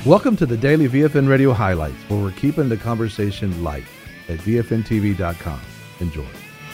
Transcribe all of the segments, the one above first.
Welcome to the Daily VFN Radio Highlights, where we're keeping the conversation light at VFNTV.com. Enjoy.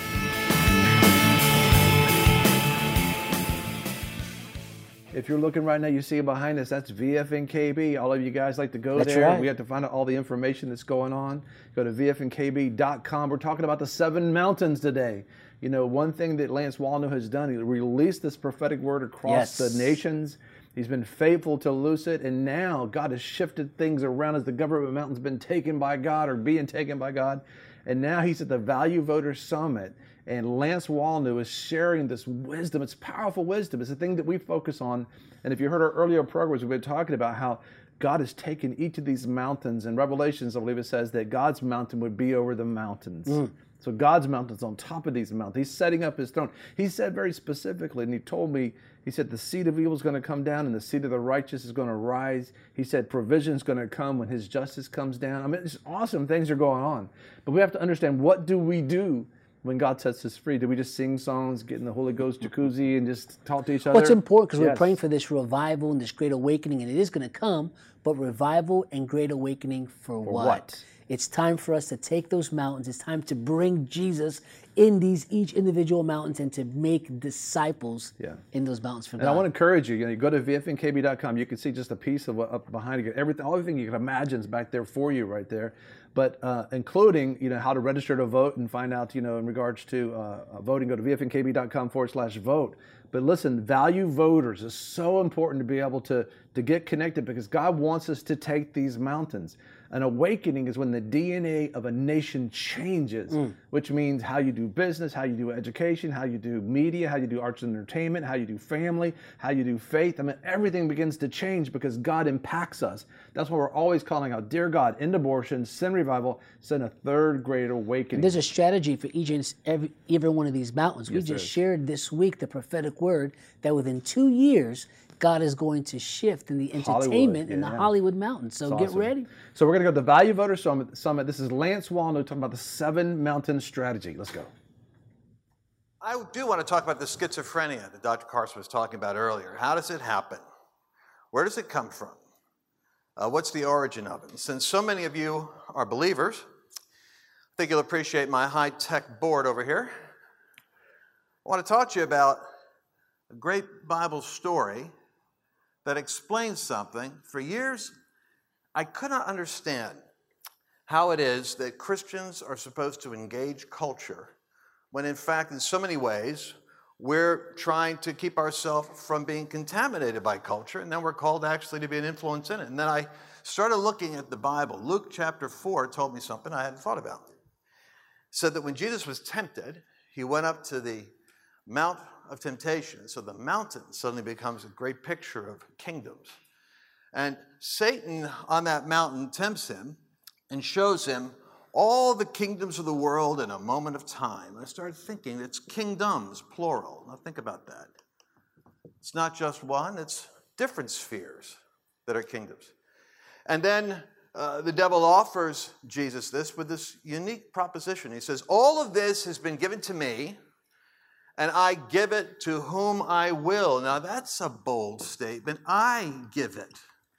If you're looking right now, you see it behind us. That's VFNKB. All of you guys like to go there. Right. We have to find out all the information that's going on. Go to VFNKB.com. We're talking about the 7 mountains today. You know, one thing that Lance Wallnau has done, he released this prophetic word across the nations. He's been faithful to loose it, and now God has shifted things around as the government mountain's been taken by God or being taken by God. And now he's at the Value Voter Summit, and Lance Wallnau is sharing this wisdom. It's powerful wisdom. It's the thing that we focus on. And if you heard our earlier programs, we've been talking about how God has taken each of these mountains. In Revelations, I believe it says that God's mountain would be over the mountains. So God's mountain's on top of these mountains. He's setting up his throne. He said very specifically, and he told me, he said the seed of evil is going to come down and the seed of the righteous is going to rise. He said provision's going to come when his justice comes down. I mean, it's awesome things are going on. But we have to understand, what do we do when God sets us free? Do we just sing songs, get in the Holy Ghost jacuzzi, and just talk to each other? Well, it's important because we're praying for this revival and this great awakening, and it is going to come, but revival and great awakening for what? It's time for us to take those mountains. It's time to bring Jesus in each individual mountains and to make disciples in those mountains for God. And I want to encourage you. You go to VFNKB.com. You can see just a piece of what up behind you. Everything you can imagine is back there for you right there. But including, how to register to vote and find out, in regards to voting, go to VFNKB.com/vote. But listen, value voters is so important to be able to get connected, because God wants us to take these mountains. An awakening is when the DNA of a nation changes, which means how you do business, how you do education, how you do media, how you do arts and entertainment, how you do family, how you do faith. I mean, everything begins to change because God impacts us. That's why we're always calling out, dear God, end abortion, send revival, send a third great awakening. And there's a strategy for each and every one of these mountains. We just shared this week the prophetic word that within 2 years, God is going to shift in the entertainment in the Hollywood mountains. So get ready. So we're going to go to the Value Voter Summit. This is Lance Wallnau talking about the 7 mountain strategy. Let's go. I do want to talk about the schizophrenia that Dr. Carson was talking about earlier. How does it happen? Where does it come from? What's the origin of it? And since so many of you are believers, I think you'll appreciate my high-tech board over here. I want to talk to you about a great Bible story that explains something. For years, I could not understand how it is that Christians are supposed to engage culture when, in fact, in so many ways, we're trying to keep ourselves from being contaminated by culture, and then we're called actually to be an influence in it. And then I started looking at the Bible. Luke chapter 4 told me something I hadn't thought about. It said that when Jesus was tempted, he went up to the Mount of Temptation. So the mountain suddenly becomes a great picture of kingdoms. And Satan on that mountain tempts him and shows him all the kingdoms of the world in a moment of time. I started thinking, it's kingdoms, plural. Now think about that. It's not just one, it's different spheres that are kingdoms. And then the devil offers Jesus this with this unique proposition. He says, all of this has been given to me, and I give it to whom I will. Now that's a bold statement. I give it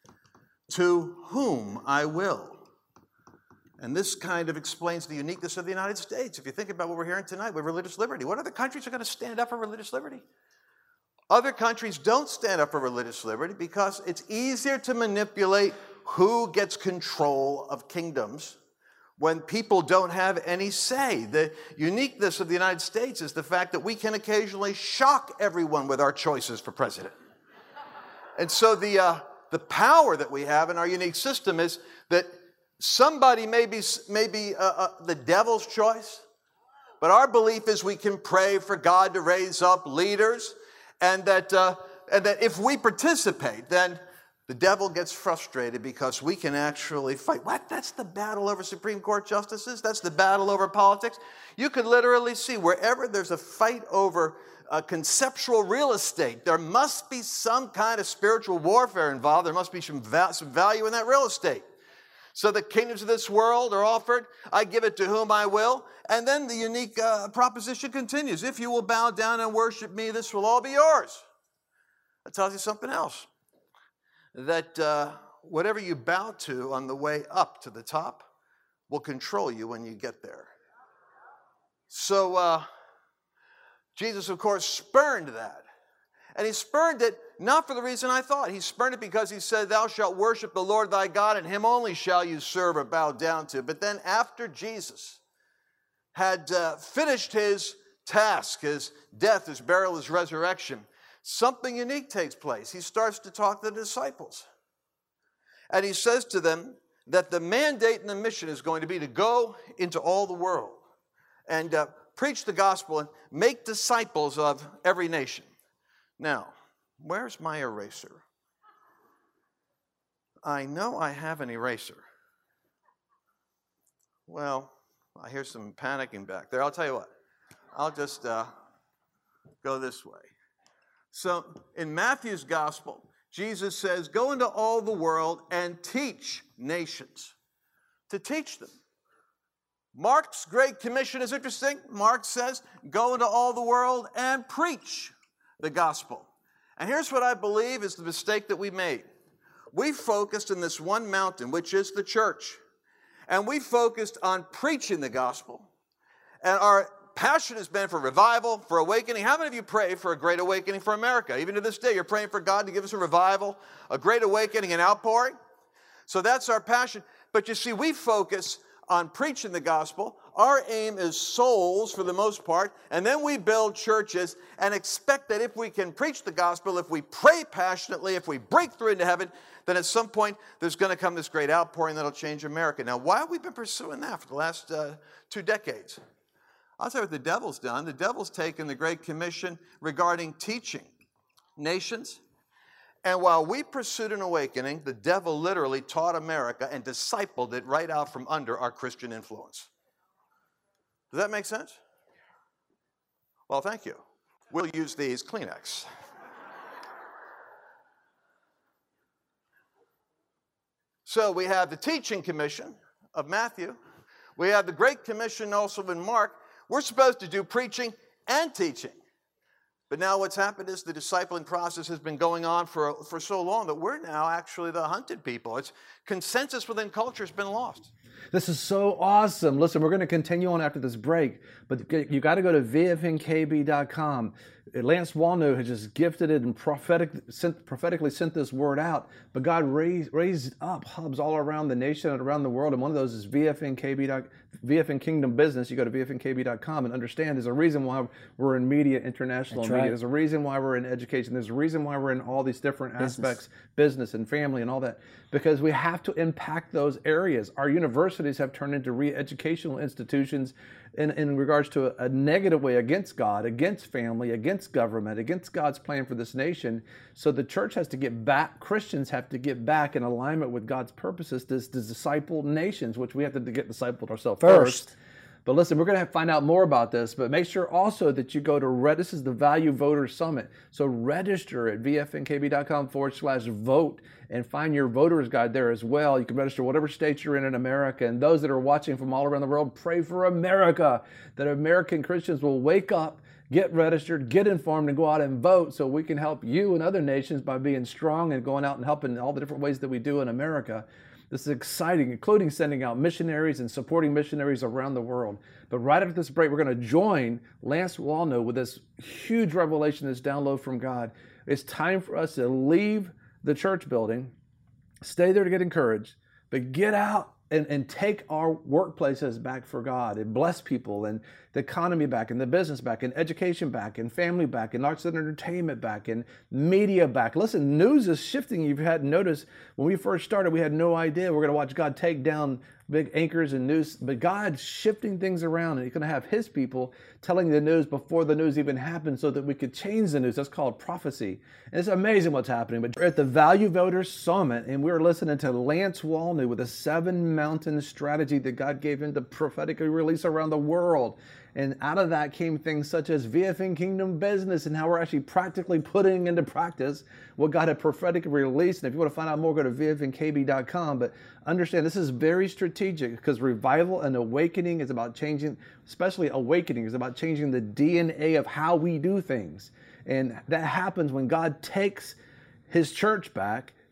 to whom I will. And this kind of explains the uniqueness of the United States. If you think about what we're hearing tonight with religious liberty, what other countries are going to stand up for religious liberty? Other countries don't stand up for religious liberty because it's easier to manipulate who gets control of kingdoms when people don't have any say. The uniqueness of the United States is the fact that we can occasionally shock everyone with our choices for president. And so the power that we have in our unique system is that somebody may be the devil's choice, but our belief is we can pray for God to raise up leaders, and that if we participate, then the devil gets frustrated because we can actually fight. What? That's the battle over Supreme Court justices? That's the battle over politics? You could literally see wherever there's a fight over conceptual real estate, there must be some kind of spiritual warfare involved. There must be some value in that real estate. So the kingdoms of this world are offered. I give it to whom I will. And then the unique proposition continues. If you will bow down and worship me, this will all be yours. That tells you something else. That whatever you bow to on the way up to the top will control you when you get there. So Jesus, of course, spurned that. And he spurned it not for the reason I thought. He spurned it because he said, thou shalt worship the Lord thy God, and him only shall you serve or bow down to. But then after Jesus had finished his task, his death, his burial, his resurrection, something unique takes place. He starts to talk to the disciples. And he says to them that the mandate and the mission is going to be to go into all the world and preach the gospel and make disciples of every nation. Now, where's my eraser? I know I have an eraser. Well, I hear some panicking back there. I'll tell you what. I'll just go this way. So in Matthew's gospel, Jesus says, go into all the world and teach nations. To teach them. Mark's Great Commission is interesting. Mark says, go into all the world and preach the gospel. And here's what I believe is the mistake that we made. We focused in this one mountain, which is the church. And we focused on preaching the gospel. And our passion has been for revival, for awakening. How many of you pray for a great awakening for America? Even to this day, you're praying for God to give us a revival, a great awakening, an outpouring. So that's our passion. But you see, we focus on preaching the gospel. Our aim is souls for the most part. And then we build churches and expect that if we can preach the gospel, if we pray passionately, if we break through into heaven, then at some point there's going to come this great outpouring that'll change America. Now, why have we been pursuing that for the last 2 decades? I'll tell you what the devil's done. The devil's taken the Great Commission regarding teaching nations. And while we pursued an awakening, the devil literally taught America and discipled it right out from under our Christian influence. Does that make sense? Well, thank you. We'll use these Kleenex. So we have the teaching commission of Matthew. We have the Great Commission also in Mark. We're supposed to do preaching and teaching. But now what's happened is the discipling process has been going on for so long that we're now actually the hunted people. It's consensus within culture has been lost. This is so awesome. Listen, we're going to continue on after this break, but you got to go to vfnkb.com. Lance Wallnau has just gifted it and prophetically sent this word out. But God raised up hubs all around the nation and around the world, and one of those is VFN Kingdom Business. You go to vfnkb.com and understand there's a reason why we're in media, international media. There's a reason why we're in education. There's a reason why we're in all these different aspects, business and family and all that, because we have to impact those areas. Our universities have turned into re-educational institutions in regards to a negative way against God, against family, against government, against God's plan for this nation. So the church has to get back, Christians have to get back in alignment with God's purposes to disciple nations, which we have to get discipled ourselves first. But listen, we're going to find out more about this, but make sure also that you go to this is the Value Voters Summit. So register at vfnkb.com/vote and find your voter's guide there as well. You can register whatever state you're in America. And those that are watching from all around the world, pray for America, that American Christians will wake up, get registered, get informed, and go out and vote so we can help you and other nations by being strong and going out and helping in all the different ways that we do in America. This is exciting, including sending out missionaries and supporting missionaries around the world. But right after this break, we're going to join Lance Wallnau with this huge revelation, this download from God. It's time for us to leave the church building, stay there to get encouraged, but get out and take our workplaces back for God and bless people and the economy back and the business back and education back and family back and arts and entertainment back and media back. Listen, news is shifting. You've had notice when we first started, we had no idea we're going to watch God take down big anchors and news, but God's shifting things around and He's going to have His people telling the news before the news even happens so that we could change the news. That's called prophecy. And it's amazing what's happening. But we're at the Value Voters Summit and we're listening to Lance Wallnau with a 7-mountain strategy that God gave him to prophetically release around the world. And out of that came things such as VFN Kingdom Business and how we're actually practically putting into practice what God had prophetically released. And if you want to find out more, go to vfnkb.com. But understand this is very strategic because revival and awakening is about changing, especially awakening is about changing the DNA of how we do things. And that happens when God takes His church back,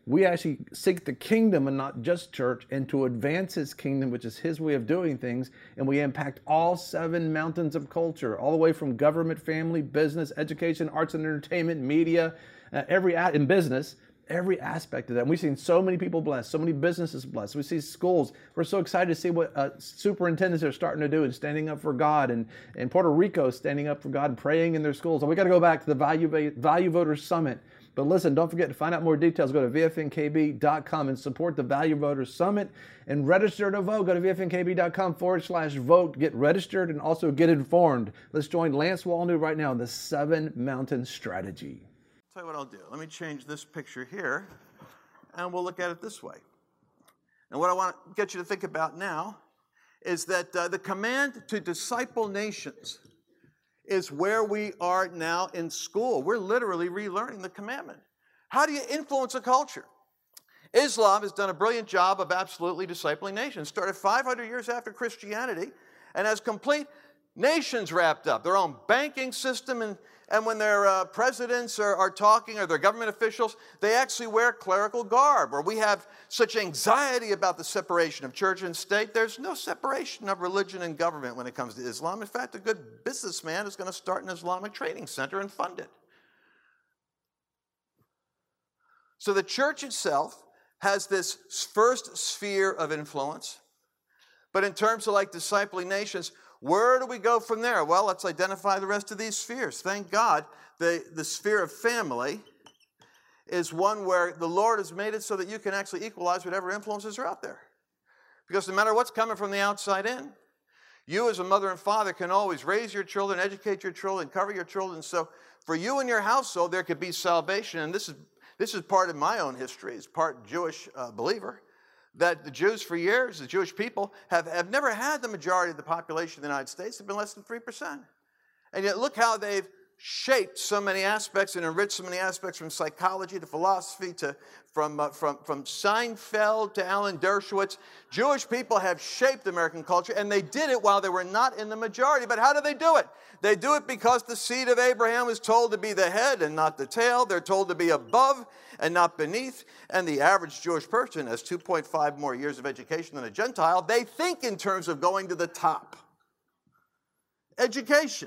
We actually seek the kingdom and not just church, and to advance his kingdom, which is his way of doing things. And we impact all 7 mountains of culture, all the way from government, family, business, education, arts and entertainment, media, in business, every aspect of that. And we've seen so many people blessed, so many businesses blessed. We see schools. We're so excited to see what superintendents are starting to do and standing up for God, and Puerto Rico standing up for God and praying in their schools. And we got to go back to the Value Voters Summit. But listen, don't forget to find out more details. Go to vfnkb.com and support the Value Voters Summit and register to vote. Go to vfnkb.com/vote. Get registered and also get informed. Let's join Lance Wallnau right now in the 7 Mountain Strategy. Tell you what I'll do. Let me change this picture here, and we'll look at it this way. And what I want to get you to think about now is that the command to disciple nations is where we are now in school. We're literally relearning the commandment. How do you influence a culture? Islam has done a brilliant job of absolutely discipling nations. Started 500 years after Christianity and has complete nations wrapped up, their own banking system, and when their presidents are talking, or their government officials, they actually wear clerical garb. Or we have such anxiety about the separation of church and state. There's no separation of religion and government when it comes to Islam. In fact, a good businessman is going to start an Islamic training center and fund it. So the church itself has this first sphere of influence. But in terms of like discipling nations, where do we go from there? Well, let's identify the rest of these spheres. Thank God the sphere of family is one where the Lord has made it so that you can actually equalize whatever influences are out there. Because no matter what's coming from the outside in, you as a mother and father can always raise your children, educate your children, cover your children. So for you and your household, there could be salvation. And this is part of my own history as part Jewish believer. That the Jews for years, the Jewish people, have never had the majority of the population of the United States. They've been less than 3%. And yet look how they've shaped so many aspects and enriched so many aspects, from psychology to philosophy to from Seinfeld to Alan Dershowitz. Jewish people have shaped American culture, and they did it while they were not in the majority. But how do they do it? They do it because the seed of Abraham was told to be the head and not the tail. They're told to be above and not beneath. And the average Jewish person has 2.5 more years of education than a Gentile. They think in terms of going to the top. Education.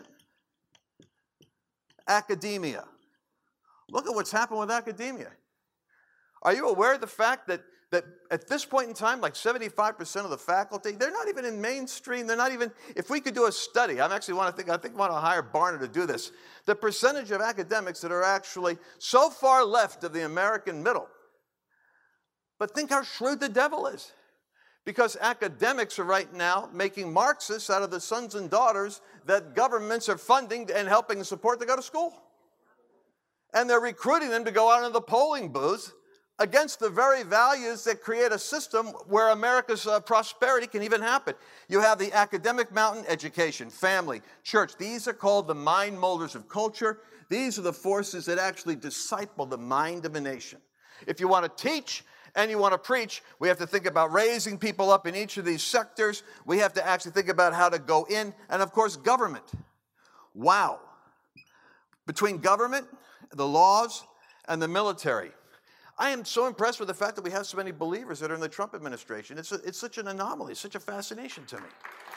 Academia. Look at what's happened with academia. Are you aware of the fact that at this point in time, like 75% of the faculty, they're not even in mainstream. They're not even, if we could do a study, I think I want to hire Barna to do this. The percentage of academics that are actually so far left of the American middle. But think how shrewd the devil is. Because academics are right now making Marxists out of the sons and daughters that governments are funding and helping support to go to school. And they're recruiting them to go out into the polling booth against the very values that create a system where America's prosperity can even happen. You have the academic mountain: education, family, church. These are called the mind molders of culture. These are the forces that actually disciple the mind of a nation. If you want to teach and you want to preach, we have to think about raising people up in each of these sectors. We have to actually think about how to go in. And of course, government. Wow. Between government, the laws, and the military, I am so impressed with the fact that we have so many believers that are in the Trump administration. It's such an anomaly, such a fascination to me.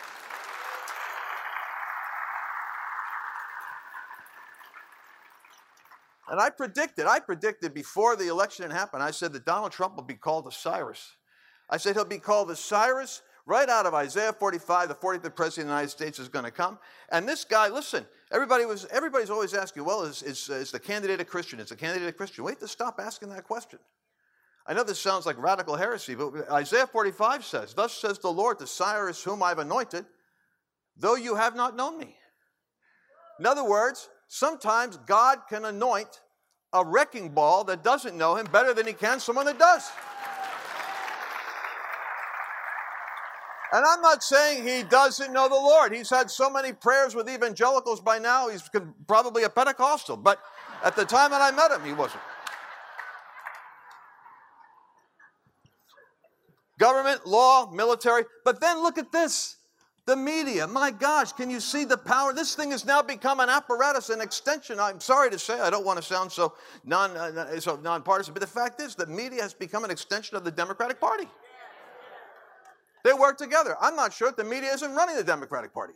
And I predicted before the election had happened, I said that Donald Trump will be called the Cyrus. I said he'll be called the Cyrus right out of Isaiah 45, the 45th president of the United States is going to come. And this guy, listen, everybody's always asking, well, is the candidate a Christian? Is the candidate a Christian? Wait to stop asking that question. I know this sounds like radical heresy, but Isaiah 45 says, "Thus says the Lord to Cyrus, whom I've anointed, though you have not known me." In other words, sometimes God can anoint a wrecking ball that doesn't know him better than he can someone that does. And I'm not saying he doesn't know the Lord. He's had so many prayers with evangelicals by now, he's probably a Pentecostal. But at the time that I met him, he wasn't. Government, law, military. But then look at this. The media, my gosh, can you see the power? This thing has now become an apparatus, an extension. I'm sorry to say, I don't want to sound so nonpartisan, but the fact is the media has become an extension of the Democratic Party. They work together. I'm not sure if the media isn't running the Democratic Party.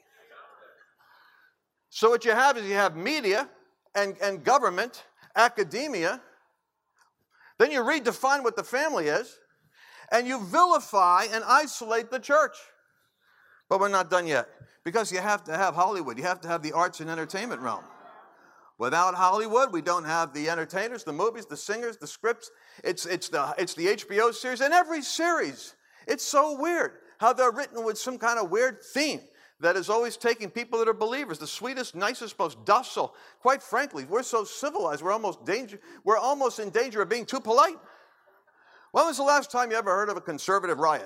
So what you have is you have media and government, academia. Then you redefine what the family is, and you vilify and isolate the church. But we're not done yet, because you have to have Hollywood. You have to have the arts and entertainment realm. Without Hollywood, we don't have the entertainers, the movies, the singers, the scripts. It's the HBO series, and every series. It's so weird how they're written with some kind of weird theme that is always taking people that are believers, the sweetest, nicest, most docile. Quite frankly, we're so civilized, we're almost in danger of being too polite. When was the last time you ever heard of a conservative riot?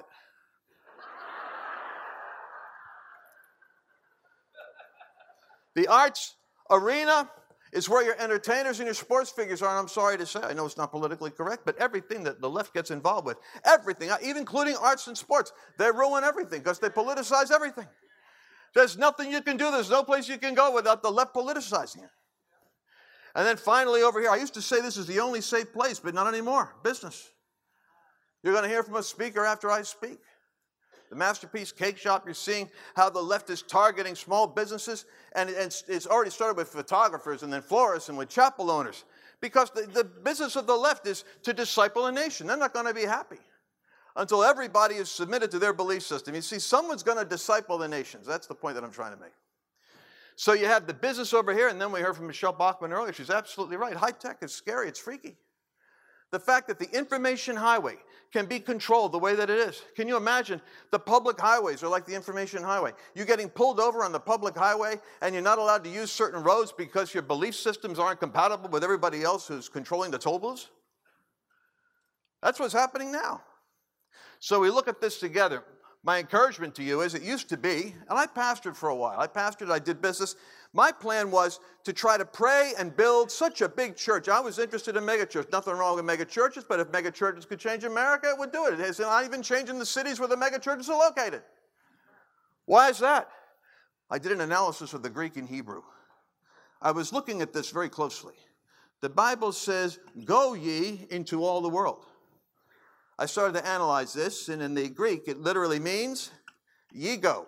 The arts arena is where your entertainers and your sports figures are, and I'm sorry to say, I know it's not politically correct, but everything that the left gets involved with, everything, even including arts and sports, they ruin everything because they politicize everything. There's nothing you can do, there's no place you can go without the left politicizing it. And then finally over here, I used to say this is the only safe place, but not anymore, business. You're going to hear from a speaker after I speak. The Masterpiece Cake Shop, you're seeing how the left is targeting small businesses, and it's already started with photographers and then florists and with chapel owners, because the business of the left is to disciple a nation. They're not going to be happy until everybody is submitted to their belief system. You see, someone's going to disciple the nations. That's the point that I'm trying to make. So you have the business over here, and then we heard from Michelle Bachmann earlier. She's absolutely right. High tech is scary. It's freaky. The fact that the information highway can be controlled the way that it is. Can you imagine? The public highways are like the information highway. You're getting pulled over on the public highway, and you're not allowed to use certain roads because your belief systems aren't compatible with everybody else who's controlling the toll booths. That's what's happening now. So we look at this together. My encouragement to you is, it used to be, and I pastored for a while. I did business. My plan was to try to pray and build such a big church. I was interested in megachurches. Nothing wrong with megachurches, but if megachurches could change America, it would do it. It's not even changing the cities where the megachurches are located. Why is that? I did an analysis of the Greek and Hebrew. I was looking at this very closely. The Bible says, "Go ye into all the world." I started to analyze this, and in the Greek, it literally means, ye go.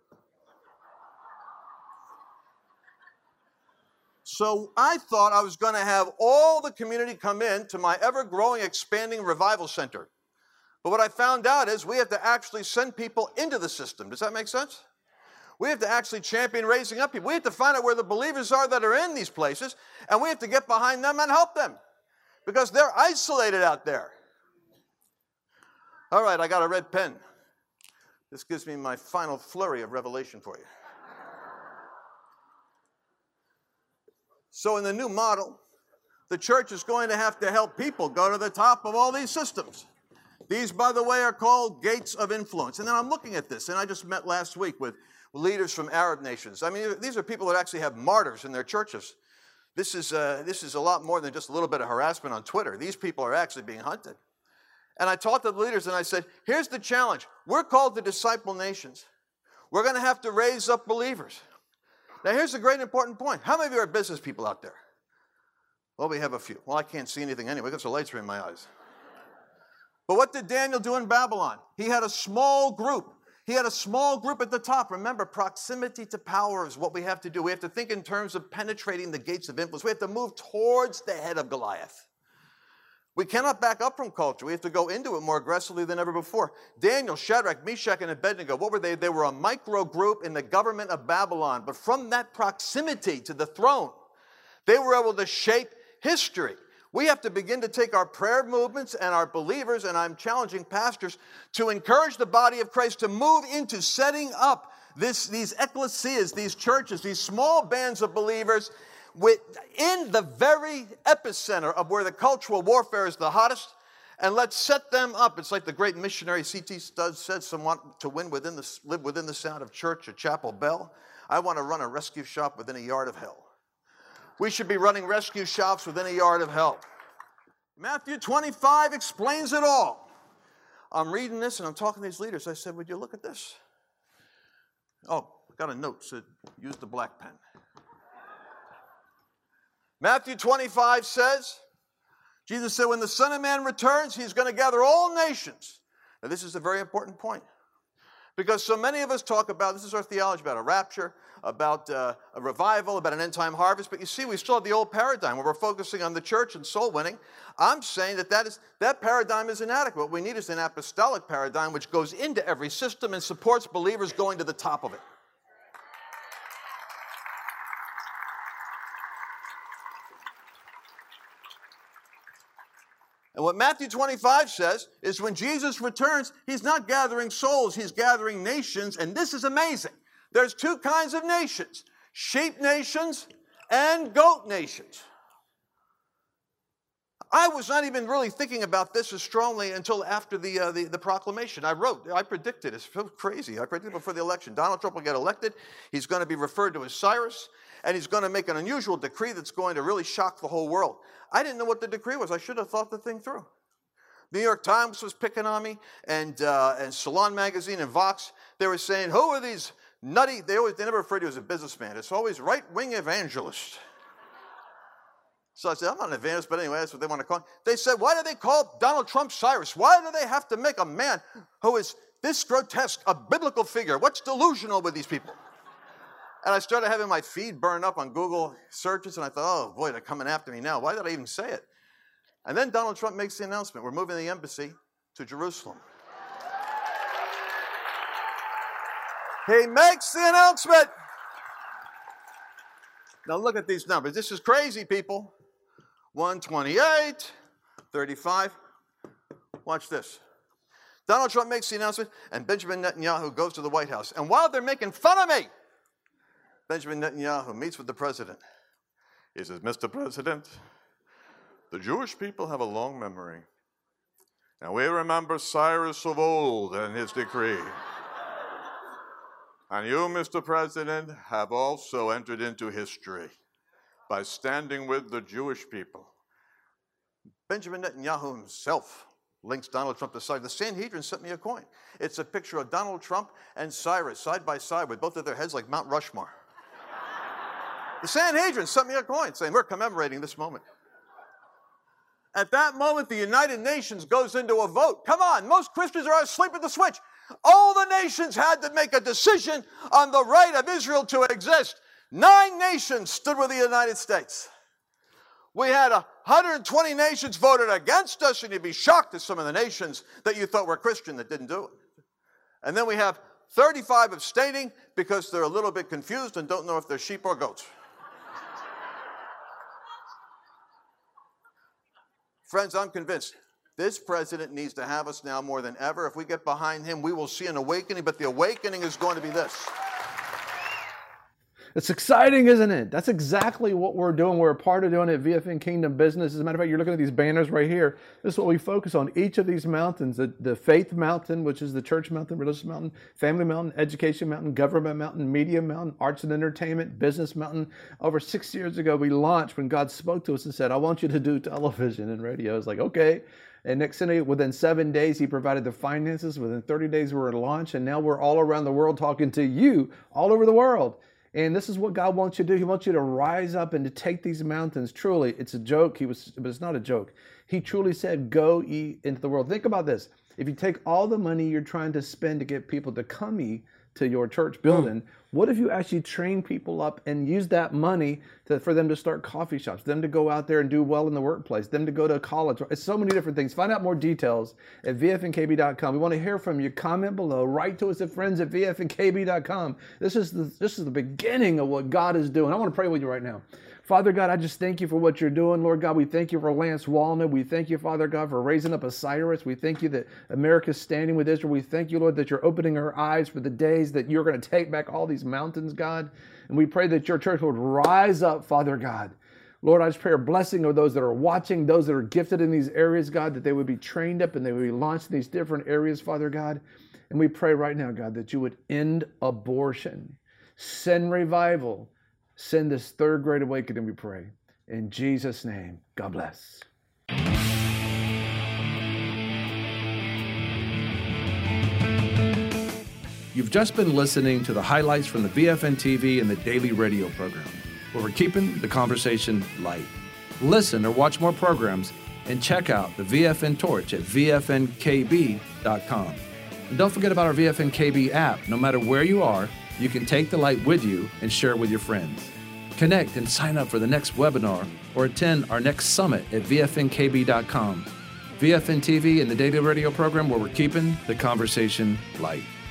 So I thought I was going to have all the community come in to my ever-growing, expanding revival center. But what I found out is we have to actually send people into the system. Does that make sense? We have to actually champion raising up people. We have to find out where the believers are that are in these places, and we have to get behind them and help them, because they're isolated out there. All right, I got a red pen. This gives me my final flurry of revelation for you. So in the new model, the church is going to have to help people go to the top of all these systems. These, by the way, are called gates of influence. And then I'm looking at this, and I just met last week with leaders from Arab nations. I mean, these are people that actually have martyrs in their churches. This is a lot more than just a little bit of harassment on Twitter. These people are actually being hunted. And I talked to the leaders, and I said, here's the challenge. We're called to disciple nations. We're going to have to raise up believers. Now, here's the great important point. How many of you are business people out there? Well, we have a few. Well, I can't see anything anyway because the lights are in my eyes. But what did Daniel do in Babylon? He had a small group. He had a small group at the top. Remember, proximity to power is what we have to do. We have to think in terms of penetrating the gates of influence. We have to move towards the head of Goliath. We cannot back up from culture. We have to go into it more aggressively than ever before. Daniel, Shadrach, Meshach, and Abednego, what were they? They were a micro group in the government of Babylon. But from that proximity to the throne, they were able to shape history. We have to begin to take our prayer movements and our believers, and I'm challenging pastors to encourage the body of Christ to move into setting up these ecclesias, these churches, these small bands of believers in the very epicenter of where the cultural warfare is the hottest, and let's set them up. It's like the great missionary C.T. Studd said, someone to live within the sound of church or chapel bell. I want to run a rescue shop within a yard of hell. We should be running rescue shops within a yard of hell. Matthew 25 explains it all. I'm reading this and I'm talking to these leaders. I said, would you look at this? Oh, got a note, said use the black pen. Matthew 25 says, Jesus said, when the Son of Man returns, he's going to gather all nations. Now, this is a very important point. Because so many of us talk about, this is our theology, about a rapture, about a revival, about an end-time harvest. But you see, we still have the old paradigm where we're focusing on the church and soul winning. I'm saying that paradigm is inadequate. What we need is an apostolic paradigm which goes into every system and supports believers going to the top of it. And what Matthew 25 says is when Jesus returns, he's not gathering souls, he's gathering nations. And this is amazing. There's two kinds of nations, sheep nations and goat nations. I was not even really thinking about this as strongly until after the proclamation. I predicted, it's so crazy. I predicted before the election, Donald Trump will get elected. He's going to be referred to as Cyrus, and he's going to make an unusual decree that's going to really shock the whole world. I didn't know what the decree was. I should have thought the thing through. The New York Times was picking on me, and Salon Magazine and Vox, they were saying, who are these nutty, they never referred to you as a businessman. It's always right-wing evangelist. So I said, I'm not an evangelist, but anyway, that's what they want to call me. They said, why do they call Donald Trump Cyrus? Why do they have to make a man who is this grotesque, a biblical figure? What's delusional with these people? And I started having my feed burn up on Google searches, and I thought, oh boy, they're coming after me now. Why did I even say it? And then Donald Trump makes the announcement, we're moving the embassy to Jerusalem. He makes the announcement. Now look at these numbers. This is crazy, people. 128, 35. Watch this. Donald Trump makes the announcement, and Benjamin Netanyahu goes to the White House. And while they're making fun of me, Benjamin Netanyahu meets with the president. He says, Mr. President, the Jewish people have a long memory. And we remember Cyrus of old and his decree. And you, Mr. President, have also entered into history by standing with the Jewish people. Benjamin Netanyahu himself links Donald Trump to Cyrus. The Sanhedrin sent me a coin. It's a picture of Donald Trump and Cyrus side by side with both of their heads like Mount Rushmore. The Sanhedrin sent me a coin saying, we're commemorating this moment. At that moment, the United Nations goes into a vote. Come on, most Christians are asleep at the switch. All the nations had to make a decision on the right of Israel to exist. 9 nations stood with the United States. We had 120 nations voted against us, and you'd be shocked at some of the nations that you thought were Christian that didn't do it. And then we have 35 abstaining because they're a little bit confused and don't know if they're sheep or goats. Friends, I'm convinced this president needs to have us now more than ever. If we get behind him, we will see an awakening, but the awakening is going to be this. It's exciting, isn't it? That's exactly what we're doing. We're a part of doing it at VFN Kingdom Business. As a matter of fact, you're looking at these banners right here. This is what we focus on. Each of these mountains, the faith mountain, which is the church mountain, religious mountain, family mountain, education mountain, government mountain, media mountain, arts and entertainment, business mountain. Over 6 years ago, we launched when God spoke to us and said, I want you to do television and radio. I was like, okay. And next thing, within 7 days, he provided the finances. Within 30 days, we were at launch. And now we're all around the world talking to you all over the world. And this is what God wants you to do. He wants you to rise up and to take these mountains. Truly, it's a joke. But it's not a joke. He truly said, go ye into the world. Think about this. If you take all the money you're trying to spend to get people to come ye to your church building, what if you actually train people up and use that money for them to start coffee shops, them to go out there and do well in the workplace, them to go to college? It's so many different things. Find out more details at vfnkb.com. We want to hear from you. Comment below. Write to us at friends@vfnkb.com. This is the beginning of what God is doing. I want to pray with you right now. Father God, I just thank you for what you're doing. Lord God, we thank you for Lance Wallnau. We thank you, Father God, for raising up a Cyrus. We thank you that America's standing with Israel. We thank you, Lord, that you're opening our eyes for the days that you're going to take back all these mountains, God. And we pray that your church would rise up, Father God. Lord, I just pray a blessing of those that are watching, those that are gifted in these areas, God, that they would be trained up and they would be launched in these different areas, Father God. And we pray right now, God, that you would end abortion, send revival, send this third great awakening, we pray. In Jesus' name, God bless. You've just been listening to the highlights from the VFN TV and the daily radio program, where we're keeping the conversation light. Listen or watch more programs and check out the VFN Torch at VFNKB.com. And don't forget about our VFN KB app. No matter where you are, you can take the light with you and share it with your friends. Connect and sign up for the next webinar or attend our next summit at VFNKB.com. VFN TV and the daily radio program, where we're keeping the conversation light.